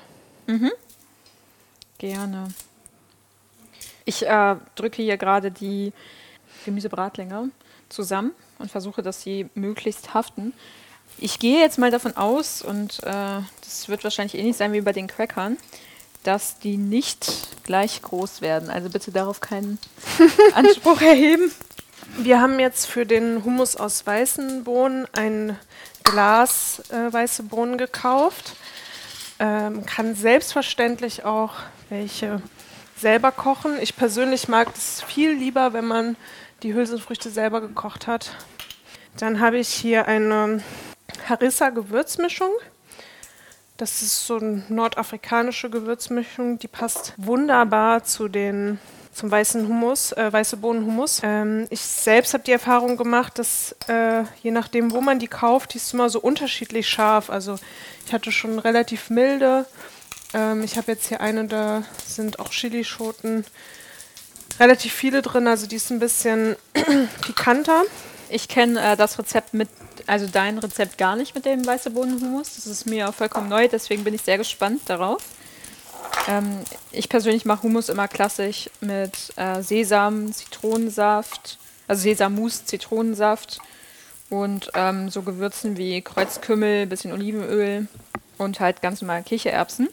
Gerne. Ich drücke hier gerade die Gemüsebratlinge zusammen und versuche, dass sie möglichst haften. Ich gehe jetzt mal davon aus, und das wird wahrscheinlich ähnlich sein wie bei den Crackern, dass die nicht gleich groß werden. Also bitte darauf keinen Anspruch erheben. Wir haben jetzt für den Hummus aus weißen Bohnen ein Glas weiße Bohnen gekauft. Kann selbstverständlich auch welche selber kochen. Ich persönlich mag es viel lieber, wenn man die Hülsenfrüchte selber gekocht hat. Dann habe ich hier eine Harissa-Gewürzmischung. Das ist so eine nordafrikanische Gewürzmischung, die passt wunderbar zum weißen Hummus, weiße Bohnen-Hummus. Ich selbst habe die Erfahrung gemacht, dass je nachdem, wo man die kauft, die ist immer so unterschiedlich scharf. Also ich hatte schon relativ milde. Ich habe jetzt hier eine, da sind auch Chilischoten relativ viele drin, also die ist ein bisschen pikanter. Ich kenne das Rezept also dein Rezept gar nicht mit dem weiße Bohnen-Hummus. Das ist mir auch vollkommen neu, deswegen bin ich sehr gespannt darauf. Ich persönlich mache Hummus immer klassisch mit Sesam, Zitronensaft, also Sesammus, Zitronensaft und so Gewürzen wie Kreuzkümmel, bisschen Olivenöl und halt ganz normal Kichererbsen.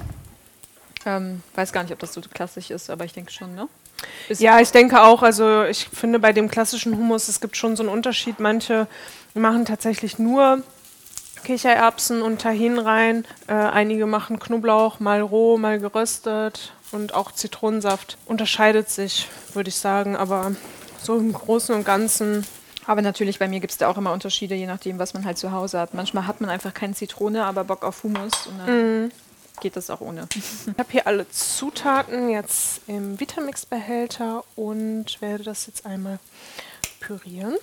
Weiß gar nicht, ob das so klassisch ist, aber ich denke schon, ne? Ja, ich denke auch. Also ich finde bei dem klassischen Hummus, es gibt schon so einen Unterschied. Manche machen tatsächlich nur Kichererbsen und Tahin rein. Einige machen Knoblauch, mal roh, mal geröstet und auch Zitronensaft. Unterscheidet sich, würde ich sagen, aber so im Großen und Ganzen. Aber natürlich, bei mir gibt es da auch immer Unterschiede, je nachdem, was man halt zu Hause hat. Manchmal hat man einfach keine Zitrone, aber Bock auf Hummus und dann geht das auch ohne. Ich habe hier alle Zutaten jetzt im Vitamix-Behälter und werde das jetzt einmal pürieren.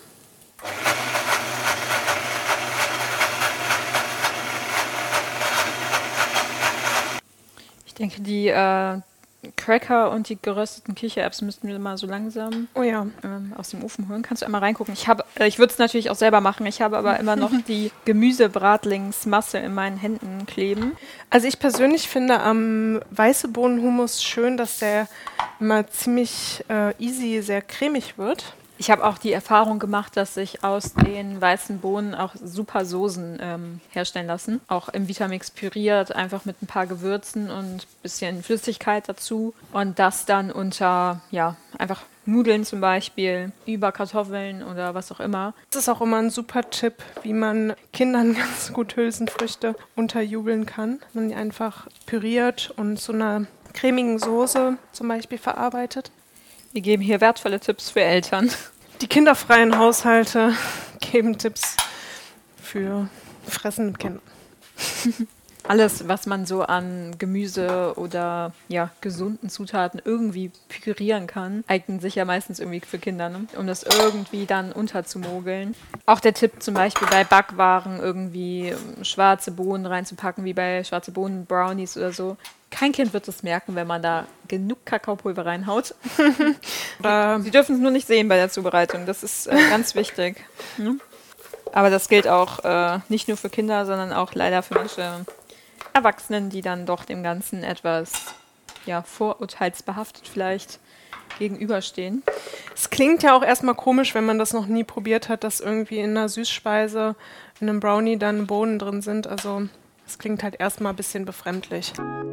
Ich denke, die Cracker und die gerösteten Kichererbsen müssten wir mal so langsam aus dem Ofen holen. Kannst du einmal reingucken? Ich würde es natürlich auch selber machen. Ich habe aber immer noch die Gemüsebratlingsmasse in meinen Händen kleben. Also ich persönlich finde am weiße Bohnen-Hummus schön, dass der immer ziemlich easy, sehr cremig wird. Ich habe auch die Erfahrung gemacht, dass sich aus den weißen Bohnen auch super Soßen herstellen lassen. Auch im Vitamix püriert, einfach mit ein paar Gewürzen und ein bisschen Flüssigkeit dazu. Und das dann unter, einfach Nudeln zum Beispiel, über Kartoffeln oder was auch immer. Das ist auch immer ein super Tipp, wie man Kindern ganz gut Hülsenfrüchte unterjubeln kann. Man die einfach püriert und zu einer cremigen Soße zum Beispiel verarbeitet. Wir geben hier wertvolle Tipps für Eltern. Die kinderfreien Haushalte geben Tipps für fressende Kinder. Alles, was man so an Gemüse oder gesunden Zutaten irgendwie pürieren kann, eignet sich ja meistens irgendwie für Kinder, ne? Um das irgendwie dann unterzumogeln. Auch der Tipp zum Beispiel bei Backwaren irgendwie schwarze Bohnen reinzupacken, wie bei schwarze Bohnen Brownies oder so. Kein Kind wird es merken, wenn man da genug Kakaopulver reinhaut. Sie dürfen es nur nicht sehen bei der Zubereitung. Das ist ganz wichtig. Hm? Aber das gilt auch nicht nur für Kinder, sondern auch leider für manche Erwachsenen, die dann doch dem Ganzen etwas vorurteilsbehaftet vielleicht gegenüberstehen. Es klingt ja auch erstmal komisch, wenn man das noch nie probiert hat, dass irgendwie in einer Süßspeise, in einem Brownie dann Bohnen drin sind. Also es klingt halt erstmal ein bisschen befremdlich.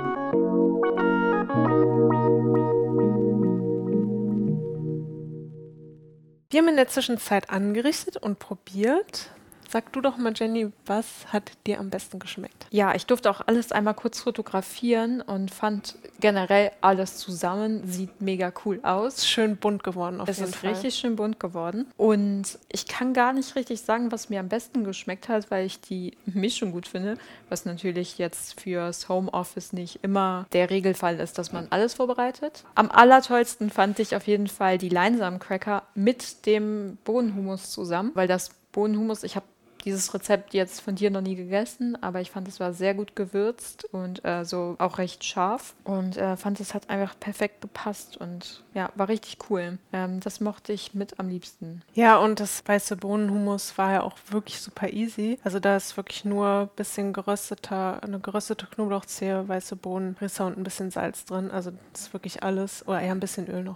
Wir haben in der Zwischenzeit angerichtet und probiert. Sag du doch mal, Jenny, was hat dir am besten geschmeckt? Ja, ich durfte auch alles einmal kurz fotografieren und fand generell alles zusammen, sieht mega cool aus. Schön bunt geworden auf jeden Fall. Es ist richtig schön bunt geworden. Und ich kann gar nicht richtig sagen, was mir am besten geschmeckt hat, weil ich die Mischung gut finde, was natürlich jetzt fürs Homeoffice nicht immer der Regelfall ist, dass man alles vorbereitet. Am allertollsten fand ich auf jeden Fall die Leinsamencracker mit dem Bohnenhummus zusammen, weil das Bohnenhummus, ich habe dieses Rezept jetzt von dir noch nie gegessen, aber ich fand, es war sehr gut gewürzt und so auch recht scharf und fand, es hat einfach perfekt gepasst und war richtig cool. Das mochte ich mit am liebsten. Ja, und das weiße Bohnenhummus war ja auch wirklich super easy. Also da ist wirklich nur ein bisschen eine geröstete Knoblauchzehe, weiße Bohnen, Risse und ein bisschen Salz drin. Also das ist wirklich alles. Oder eher ein bisschen Öl noch.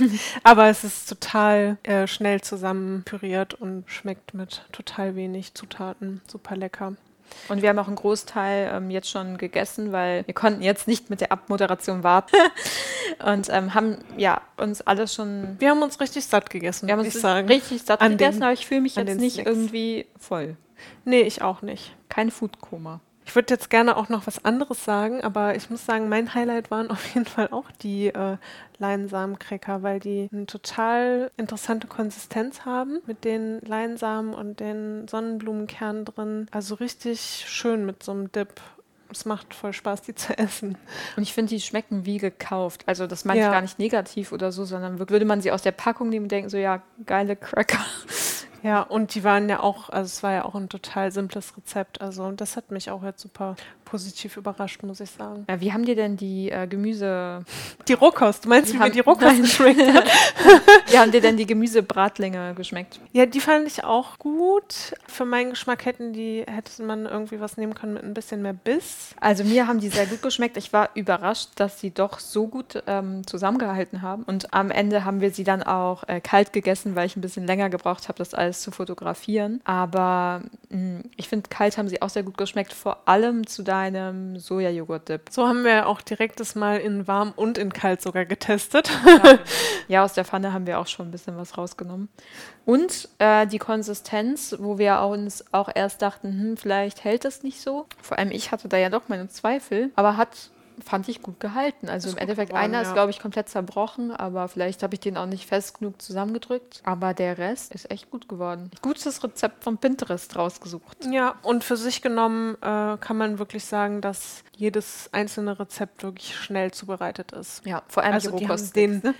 Aber es ist total schnell zusammen püriert und schmeckt mit total wenig Zutaten. Super lecker. Und wir haben auch einen Großteil jetzt schon gegessen, weil wir konnten jetzt nicht mit der Abmoderation warten. Und haben uns alles schon... Wir haben uns richtig satt gegessen, Wir haben uns richtig satt gegessen, aber ich fühle mich jetzt nicht irgendwie voll. Nee, ich auch nicht. Kein Foodkoma. Ich würde jetzt gerne auch noch was anderes sagen, aber ich muss sagen, mein Highlight waren auf jeden Fall auch die Leinsamencracker, weil die eine total interessante Konsistenz haben mit den Leinsamen und den Sonnenblumenkernen drin. Also richtig schön mit so einem Dip. Es macht voll Spaß, die zu essen. Und ich finde, die schmecken wie gekauft. Also das meine ich gar nicht negativ oder so, sondern wirklich, würde man sie aus der Packung nehmen und denken, so ja, geile Cracker. Ja, und die waren ja auch, also es war ja auch ein total simples Rezept. Also das hat mich auch jetzt super positiv überrascht, muss ich sagen. Ja, wie haben dir denn die Gemüse... Die Rohkost, du meinst, wie mir die Rohkost geschmeckt hat? Wie haben dir denn die Gemüsebratlinge geschmeckt? Ja, die fand ich auch gut. Für meinen Geschmack hätte man irgendwie was nehmen können mit ein bisschen mehr Biss. Also mir haben die sehr gut geschmeckt. Ich war überrascht, dass sie doch so gut zusammengehalten haben. Und am Ende haben wir sie dann auch kalt gegessen, weil ich ein bisschen länger gebraucht habe, das alles zu fotografieren. Aber ich finde, kalt haben sie auch sehr gut geschmeckt, vor allem zu deinem Sojajoghurt-Dip. So haben wir auch direkt das mal in warm und in kalt sogar getestet. Ja, aus der Pfanne haben wir auch schon ein bisschen was rausgenommen. Und die Konsistenz, wo wir uns auch erst dachten, vielleicht hält das nicht so. Vor allem ich hatte da ja doch meine Zweifel, aber fand ich gut gehalten. Also im Endeffekt einer ist, glaube ich, komplett zerbrochen, aber vielleicht habe ich den auch nicht fest genug zusammengedrückt. Aber der Rest ist echt gut geworden. Gutes Rezept von Pinterest rausgesucht. Ja, und für sich genommen kann man wirklich sagen, dass jedes einzelne Rezept wirklich schnell zubereitet ist. Ja, vor allem also die Rohkost.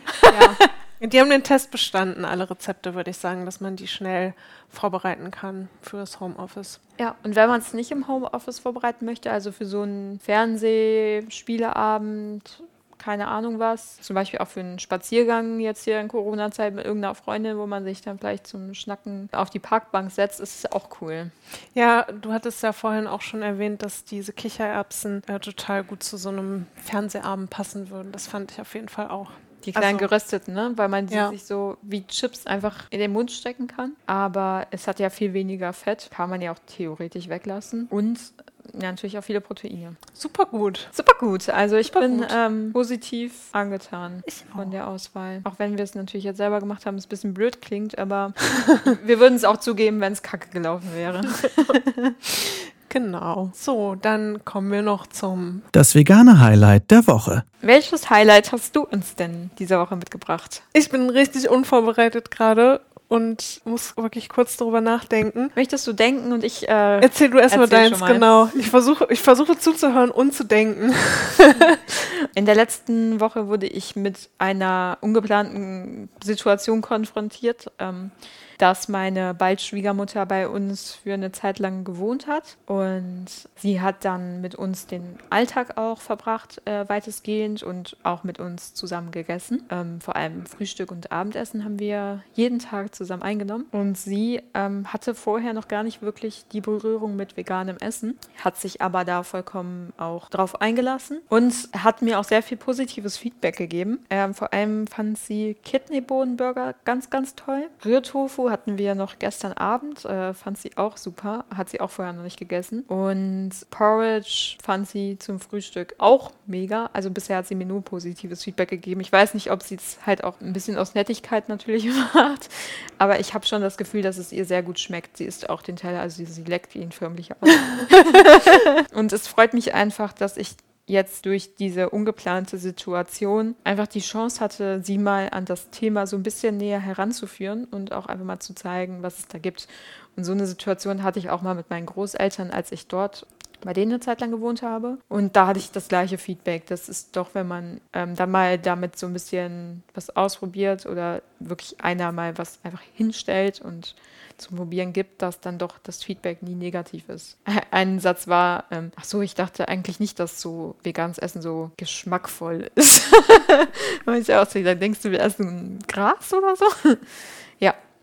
Die haben den Test bestanden, alle Rezepte, würde ich sagen, dass man die schnell vorbereiten kann für das Homeoffice. Ja, und wenn man es nicht im Homeoffice vorbereiten möchte, also für so einen Spieleabend, keine Ahnung was, zum Beispiel auch für einen Spaziergang jetzt hier in Corona-Zeit mit irgendeiner Freundin, wo man sich dann vielleicht zum Schnacken auf die Parkbank setzt, ist es auch cool. Ja, du hattest ja vorhin auch schon erwähnt, dass diese Kichererbsen total gut zu so einem Fernsehabend passen würden. Das fand ich auf jeden Fall auch. Die kleinen gerösteten, ne? Weil man die sich so wie Chips einfach in den Mund stecken kann. Aber es hat ja viel weniger Fett. Kann man ja auch theoretisch weglassen. Und natürlich auch viele Proteine. Super gut. Super gut. Also ich bin positiv angetan von der Auswahl. Auch wenn wir es natürlich jetzt selber gemacht haben, es ein bisschen blöd klingt, aber wir würden es auch zugeben, wenn es kacke gelaufen wäre. Genau. So, dann kommen wir noch zum... Das vegane Highlight der Woche. Welches Highlight hast du uns denn diese Woche mitgebracht? Ich bin richtig unvorbereitet gerade und muss wirklich kurz darüber nachdenken. Möchtest du denken und ich erzähl du erstmal deins, genau. Ich versuche zuzuhören und zu denken. In der letzten Woche wurde ich mit einer ungeplanten Situation konfrontiert, dass meine bald Schwiegermutter bei uns für eine Zeit lang gewohnt hat. Und sie hat dann mit uns den Alltag auch verbracht, weitestgehend, und auch mit uns zusammen gegessen. Vor allem Frühstück und Abendessen haben wir jeden Tag zusammen eingenommen. Und sie hatte vorher noch gar nicht wirklich die Berührung mit veganem Essen, hat sich aber da vollkommen auch drauf eingelassen und hat mir auch sehr viel positives Feedback gegeben. Vor allem fand sie Kidneybohnenburger ganz, ganz toll. Rührtofu hatten wir noch gestern Abend, fand sie auch super, hat sie auch vorher noch nicht gegessen. Und Porridge fand sie zum Frühstück auch mega. Also bisher hat sie mir nur positives Feedback gegeben. Ich weiß nicht, ob sie es halt auch ein bisschen aus Nettigkeit natürlich macht, aber ich habe schon das Gefühl, dass es ihr sehr gut schmeckt. Sie isst auch den Teller, also sie leckt ihn förmlich aus. Und es freut mich einfach, dass ich jetzt durch diese ungeplante Situation einfach die Chance hatte, sie mal an das Thema so ein bisschen näher heranzuführen und auch einfach mal zu zeigen, was es da gibt. Und so eine Situation hatte ich auch mal mit meinen Großeltern, als ich dort bei denen eine Zeit lang gewohnt habe. Und da hatte ich das gleiche Feedback. Das ist doch, wenn man dann mal damit so ein bisschen was ausprobiert oder wirklich einer mal was einfach hinstellt und zum Probieren gibt, dass dann doch das Feedback nie negativ ist. Ein Satz war, ich dachte eigentlich nicht, dass so veganes Essen so geschmackvoll ist. Und ich auch so, da denkst du, wir essen Gras oder so? Ja,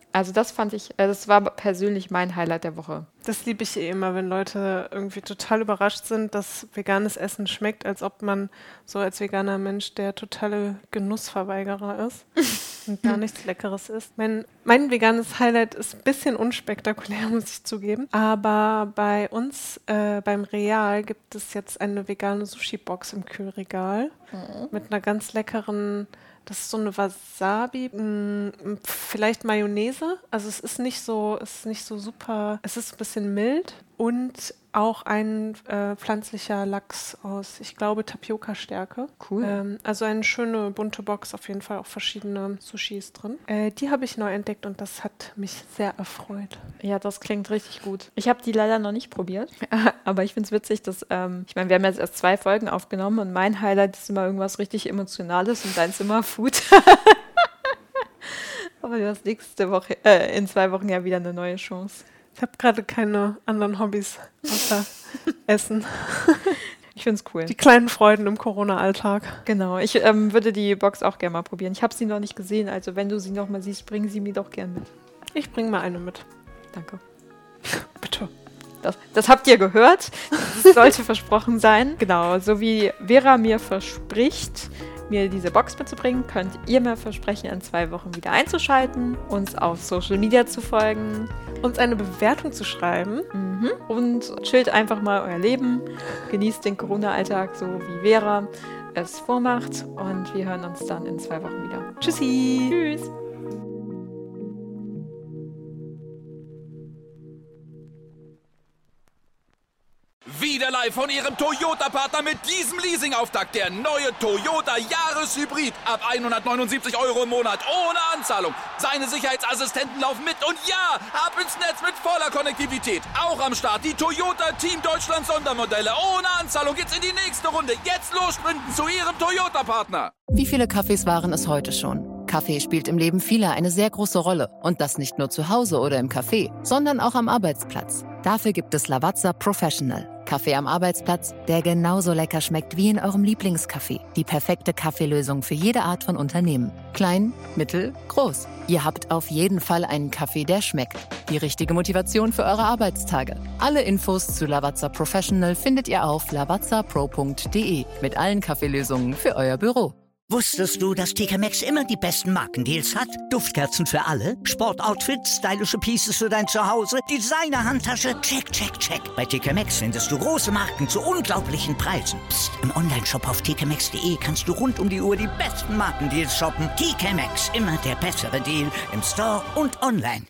Also das fand ich, das war persönlich mein Highlight der Woche. Das liebe ich immer, wenn Leute irgendwie total überrascht sind, dass veganes Essen schmeckt, als ob man so als veganer Mensch der totale Genussverweigerer ist und gar nichts Leckeres isst. Mein veganes Highlight ist ein bisschen unspektakulär, muss ich zugeben. Aber bei uns beim Real gibt es jetzt eine vegane Sushi-Box im Kühlregal mit einer ganz leckeren... Das ist so eine Wasabi, vielleicht Mayonnaise. Also es ist nicht so super, es ist ein bisschen mild und auch ein pflanzlicher Lachs aus, ich glaube, Tapioca-Stärke. Cool. Also eine schöne bunte Box, auf jeden Fall auch verschiedene Sushis drin. Die habe ich neu entdeckt und das hat mich sehr erfreut. Ja, das klingt richtig gut. Ich habe die leider noch nicht probiert, aber ich finde es witzig, dass, ich meine, wir haben jetzt erst 2 Folgen aufgenommen und mein Highlight ist immer irgendwas richtig Emotionales und deins immer Food. Aber du hast nächste Woche, in 2 Wochen ja wieder eine neue Chance. Ich habe gerade keine anderen Hobbys außer Essen. Ich finde es cool. Die kleinen Freuden im Corona-Alltag. Genau, ich würde die Box auch gerne mal probieren. Ich habe sie noch nicht gesehen, also wenn du sie noch mal siehst, bring sie mir doch gern mit. Ich bringe mal eine mit. Danke. Bitte. Das habt ihr gehört. Das sollte versprochen sein. Genau, so wie Vera mir verspricht, mir diese Box mitzubringen, könnt ihr mir versprechen, in 2 Wochen wieder einzuschalten, uns auf Social Media zu folgen, uns eine Bewertung zu schreiben und chillt einfach mal euer Leben, genießt den Corona-Alltag so wie Vera es vormacht und wir hören uns dann in 2 Wochen wieder. Tschüssi! Tschüss! Wieder live von Ihrem Toyota-Partner mit diesem Leasing-Auftakt. Der neue Toyota Jahreshybrid. Ab 179 € im Monat. Ohne Anzahlung. Seine Sicherheitsassistenten laufen mit. Und ja, ab ins Netz mit voller Konnektivität. Auch am Start die Toyota Team Deutschland Sondermodelle. Ohne Anzahlung geht's in die nächste Runde. Jetzt los sprinten zu Ihrem Toyota-Partner. Wie viele Kaffees waren es heute schon? Kaffee spielt im Leben vieler eine sehr große Rolle. Und das nicht nur zu Hause oder im Café, sondern auch am Arbeitsplatz. Dafür gibt es Lavazza Professional. Kaffee am Arbeitsplatz, der genauso lecker schmeckt wie in eurem Lieblingscafé. Die perfekte Kaffeelösung für jede Art von Unternehmen. Klein, mittel, groß. Ihr habt auf jeden Fall einen Kaffee, der schmeckt. Die richtige Motivation für eure Arbeitstage. Alle Infos zu Lavazza Professional findet ihr auf lavazzapro.de mit allen Kaffeelösungen für euer Büro. Wusstest du, dass TK Maxx immer die besten Markendeals hat? Duftkerzen für alle, Sportoutfits, stylische Pieces für dein Zuhause, Designer-Handtasche, check, check, check. Bei TK Maxx findest du große Marken zu unglaublichen Preisen. Psst. Im Onlineshop auf tkmaxx.de kannst du rund um die Uhr die besten Markendeals shoppen. TK Maxx, immer der bessere Deal im Store und online.